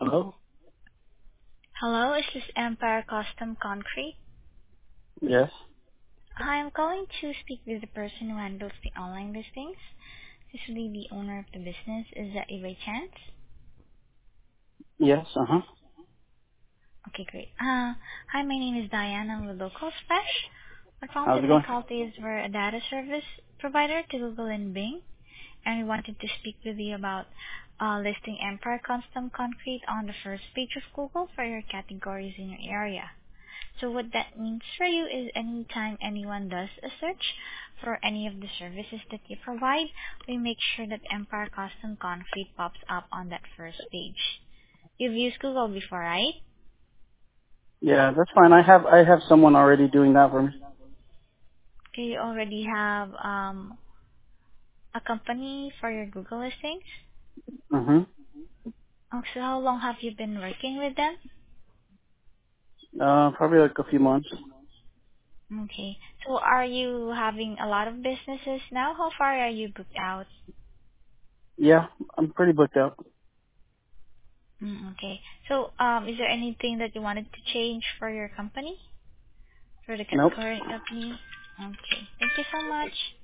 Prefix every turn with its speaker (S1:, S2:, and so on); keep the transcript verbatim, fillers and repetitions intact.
S1: Hello?
S2: Hello, is this Empire Custom Concrete?
S1: Yes.
S2: Hi, I'm calling to speak with the person who handles the online listings. This will be the owner of the business. Is that you by chance?
S1: Yes, uh-huh.
S2: Okay, great. Uh, hi, my name is Diane. I'm with Local Special. I
S1: How's
S2: prompted
S1: it
S2: my
S1: going?
S2: call is we're a data service provider to Google and Bing, and we wanted to speak with you about uh, listing Empire Custom Concrete on the first page of Google for your categories in your area. So what that means for you is anytime anyone does a search for any of the services that you provide, we make sure that Empire Custom Concrete pops up on that first page. You've used Google before, right?
S1: Yeah, that's fine. I have I have someone already doing that for me.
S2: Do you already have um, a company for your Google listings?
S1: Mm-hmm.
S2: Oh, so how long have you been working with them?
S1: Uh, probably like a few months.
S2: Okay. So are you having a lot of businesses now? How far are you booked out?
S1: Yeah, I'm pretty booked out.
S2: Mm, okay. So um, is there anything that you wanted to change for your company? For the
S1: Nope.
S2: current company? Okay. Thank you so much.